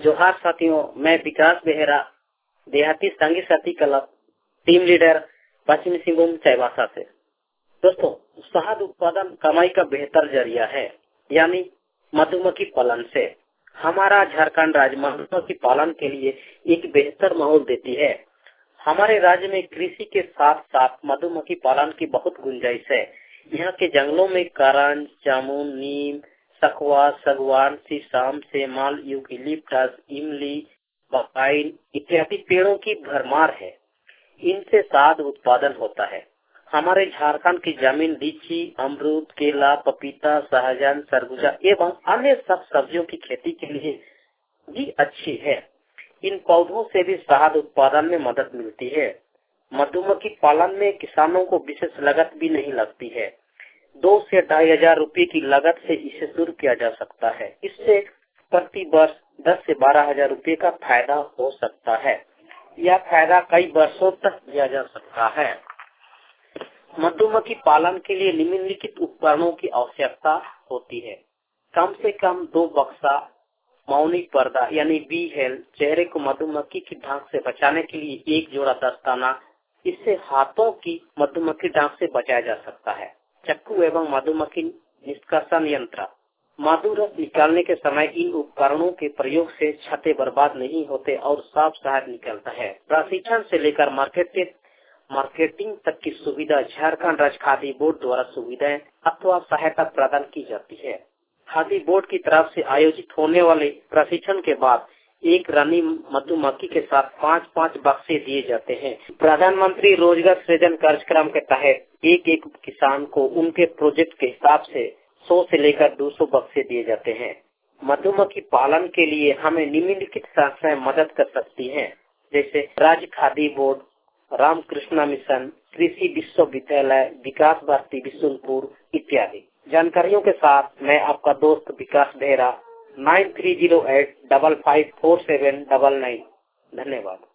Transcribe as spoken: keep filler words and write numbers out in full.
जोहार साथियों, मैं विकास बेहरा, देहाती संगी साथी क्लब टीम लीडर पश्चिमी सिंहभूम चाईबासा से। दोस्तों, शहद उत्पादन कमाई का बेहतर जरिया है, यानी मधुमक्खी पालन से हमारा झारखंड राज्य मधुमक्खी पालन के लिए एक बेहतर माहौल देती है। हमारे राज्य में कृषि के साथ साथ मधुमक्खी पालन की बहुत गुंजाइश है। यहाँ के जंगलों में करंज, जामुन, नीम, सखुआ, सागवान, शीशम, सेमल, यूकेलिप्टस, इमली, बपाइन इत्यादि पेड़ों की भरमार है। इनसे शहद उत्पादन होता है। हमारे झारखंड की जमीन लीची, अमरूद, केला, पपीता, सहजन, सरगुजा एवं अन्य सब सब्जियों की खेती के लिए भी अच्छी है। इन पौधों से भी शहद उत्पादन में मदद मिलती है। मधुमक्खी पालन में किसानों को विशेष लागत भी नहीं लगती है। दो से ढाई हजार रूपए की लागत से इसे शुरू किया जा सकता है। इससे प्रति वर्ष दस से बारह हजार रूपए का फायदा हो सकता है। यह फायदा कई वर्षों तक दिया जा सकता है। मधुमक्खी पालन के लिए निम्नलिखित उपकरणों की आवश्यकता होती है। कम से कम दो बक्सा मौनिक पर्दा यानी बी हेल्थ, चेहरे को मधुमक्खी की डांक से बचाने के लिए एक जोड़ा दस्ताना, इससे हाथों की मधुमक्खी डांक से बचाया जा सकता है। चक्कू एवं मधुमक्खी निष्कर्षण यंत्र। मधु रस निकालने के समय इन उपकरणों के प्रयोग से छत्ते बर्बाद नहीं होते और साफ शहद निकलता है। प्रशिक्षण से लेकर मार्केटिंग मार्केटिंग तक की सुविधा झारखंड राज्य खादी बोर्ड द्वारा सुविधाएं अथवा सहायता प्रदान की जाती है। खादी बोर्ड की तरफ से आयोजित होने वाले प्रशिक्षण के बाद एक रानी मधुमक्खी के साथ पाँच पाँच बक्से दिए जाते हैं। प्रधानमंत्री रोजगार सृजन कार्यक्रम के तहत एक एक किसान को उनके प्रोजेक्ट के हिसाब से सौ से लेकर दो सौ बक्से दिए जाते हैं। मधुमक्खी पालन के लिए हमें निम्नलिखित संस्थाएं मदद कर सकती हैं, जैसे राज्य खादी बोर्ड, रामकृष्ण मिशन, कृषि विश्वविद्यालय, विकास भारती बिशुनपुर इत्यादि। जानकारियों के साथ मैं आपका दोस्त Vikas Behera, nine three zero eight double five four seven double nine. धन्यवाद।